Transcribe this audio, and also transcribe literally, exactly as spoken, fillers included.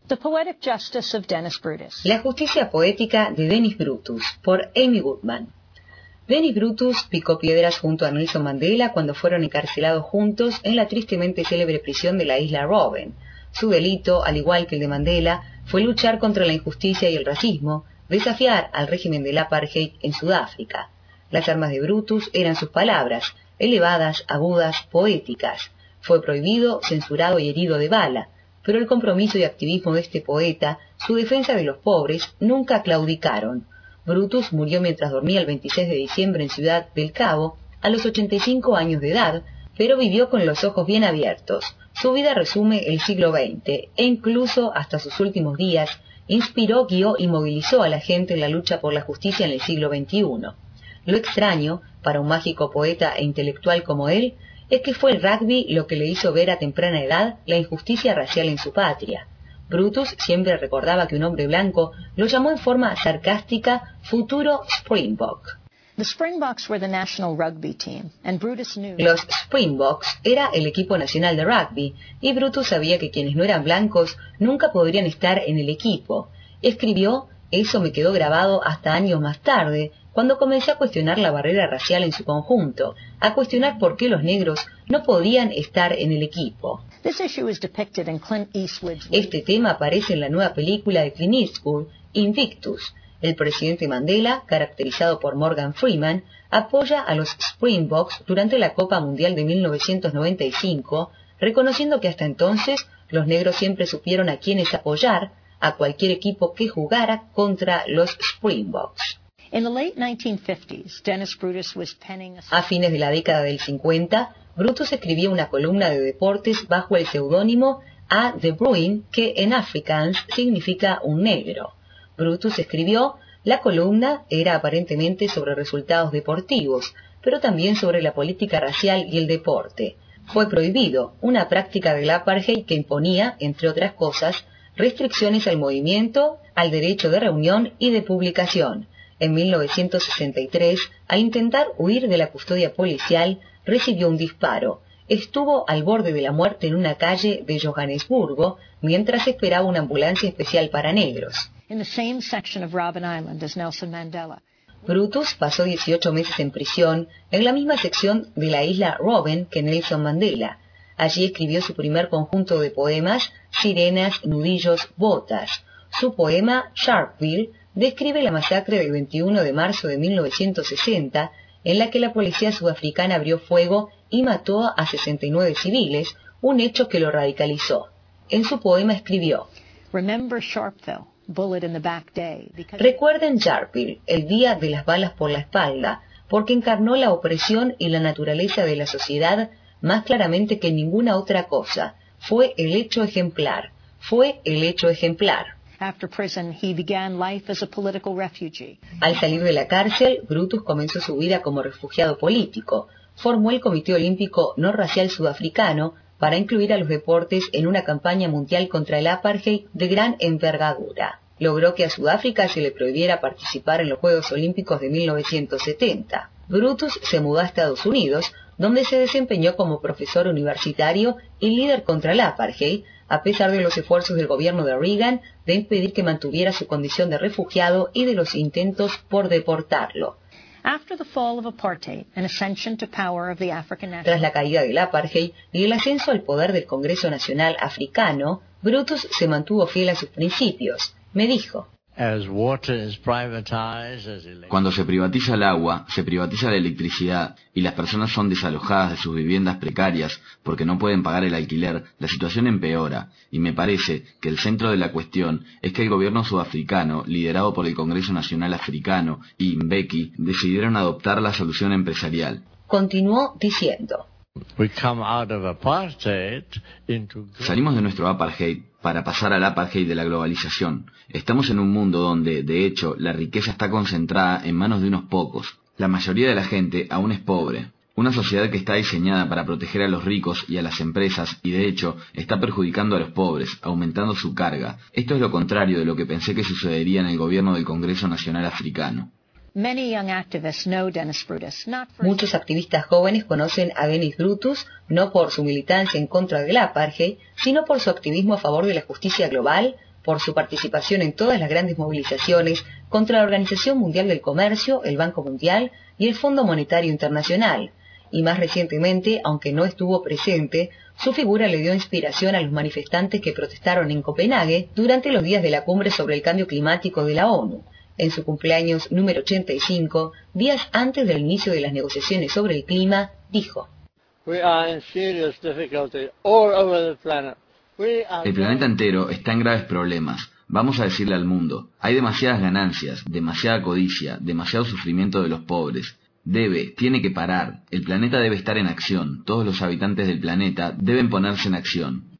The Poetic Justice of Dennis Brutus. La justicia poética de Dennis Brutus, por Amy Goodman. Dennis Brutus picó piedras junto a Nelson Mandela cuando fueron encarcelados juntos en la tristemente célebre prisión de la isla Robben. Su delito, al igual que el de Mandela, fue luchar contra la injusticia y el racismo, desafiar al régimen del apartheid en Sudáfrica. Las armas de Brutus eran sus palabras, elevadas, agudas, poéticas. Fue prohibido, censurado y herido de bala, pero el compromiso y activismo de este poeta, su defensa de los pobres, nunca claudicaron. Brutus murió mientras dormía el veintiséis de diciembre en Ciudad del Cabo, a los ochenta y cinco años de edad, pero vivió con los ojos bien abiertos. Su vida resume el siglo veinte, e incluso hasta sus últimos días, inspiró, guió y movilizó a la gente en la lucha por la justicia en el siglo veintiuno. Lo extraño, para un mágico poeta e intelectual como él, es que fue el rugby lo que le hizo ver a temprana edad la injusticia racial en su patria. Brutus siempre recordaba que un hombre blanco lo llamó en forma sarcástica futuro Springbok. The Springboks were the national rugby team, and Brutus knew. Los Springboks era el equipo nacional de rugby, y Brutus sabía que quienes no eran blancos nunca podrían estar en el equipo. Escribió: "Eso me quedó grabado hasta años más tarde, cuando comencé a cuestionar la barrera racial en su conjunto, a cuestionar por qué los negros no podían estar en el equipo". Este tema aparece en la nueva película de Clint Eastwood, Invictus. El presidente Mandela, caracterizado por Morgan Freeman, apoya a los Springboks durante la Copa Mundial de mil novecientos noventa y cinco, reconociendo que hasta entonces los negros siempre supieron a quiénes apoyar, a cualquier equipo que jugara contra los Springboks. A fines de la década del cincuenta, Brutus escribía una columna de deportes bajo el seudónimo A. de Bruin, que en Afrikaans significa un negro. Brutus escribió: "La columna era aparentemente sobre resultados deportivos, pero también sobre la política racial y el deporte. Fue prohibido, una práctica del apartheid que imponía, entre otras cosas, restricciones al movimiento, al derecho de reunión y de publicación. En mil novecientos sesenta y tres, al intentar huir de la custodia policial, recibió un disparo. Estuvo al borde de la muerte en una calle de Johannesburgo mientras esperaba una ambulancia especial para negros". Brutus pasó dieciocho meses en prisión en la misma sección de la isla Robben que Nelson Mandela. Allí escribió su primer conjunto de poemas, Sirenas, Nudillos, Botas. Su poema, Sharpeville, describe la masacre del veintiuno de marzo de mil novecientos sesenta, en la que la policía sudafricana abrió fuego y mató a sesenta y nueve civiles, un hecho que lo radicalizó. En su poema escribió: Remember Sharpeville, bullet in the back day, because... Recuerden Sharpeville, el día de las balas por la espalda, porque encarnó la opresión y la naturaleza de la sociedad más claramente que ninguna otra cosa. Fue el hecho ejemplar. Fue el hecho ejemplar. After prison, he began life as a political refugee. Al salir de la cárcel, Brutus comenzó su vida como refugiado político. Formó el Comité Olímpico No Racial Sudafricano para incluir a los deportes en una campaña mundial contra el apartheid de gran envergadura. Logró que a Sudáfrica se le prohibiera participar en los Juegos Olímpicos de mil novecientos setenta. Brutus se mudó a Estados Unidos, donde se desempeñó como profesor universitario y líder contra el apartheid, a pesar de los esfuerzos del gobierno de Reagan de impedir que mantuviera su condición de refugiado y de los intentos por deportarlo. Tras la caída del apartheid y el ascenso al poder del Congreso Nacional Africano, Brutus se mantuvo fiel a sus principios. Me dijo: Cuando se privatiza el agua, se privatiza la electricidad y las personas son desalojadas de sus viviendas precarias porque no pueden pagar el alquiler, la situación empeora, y me parece que el centro de la cuestión es que el gobierno sudafricano, liderado por el Congreso Nacional Africano y Mbeki, decidieron adoptar la solución empresarial. Continuó diciendo: Salimos de nuestro apartheid para pasar al apartheid de la globalización. Estamos en un mundo donde, de hecho, la riqueza está concentrada en manos de unos pocos. La mayoría de la gente aún es pobre. Una sociedad que está diseñada para proteger a los ricos y a las empresas y, de hecho, está perjudicando a los pobres, aumentando su carga. Esto es lo contrario de lo que pensé que sucedería en el gobierno del Congreso Nacional Africano. Muchos activistas jóvenes conocen a Dennis Brutus no por su militancia en contra del apartheid, sino por su activismo a favor de la justicia global, por su participación en todas las grandes movilizaciones contra la Organización Mundial del Comercio, el Banco Mundial y el Fondo Monetario Internacional, y más recientemente, aunque no estuvo presente, su figura le dio inspiración a los manifestantes que protestaron en Copenhague durante los días de la cumbre sobre el cambio climático de la ONU. En su cumpleaños número ochenta y cinco, días antes del inicio de las negociaciones sobre el clima, dijo: El planeta entero está en graves problemas. Vamos a decirle al mundo, hay demasiadas ganancias, demasiada codicia, demasiado sufrimiento de los pobres. Debe, tiene que parar. El planeta debe estar en acción. Todos los habitantes del planeta deben ponerse en acción.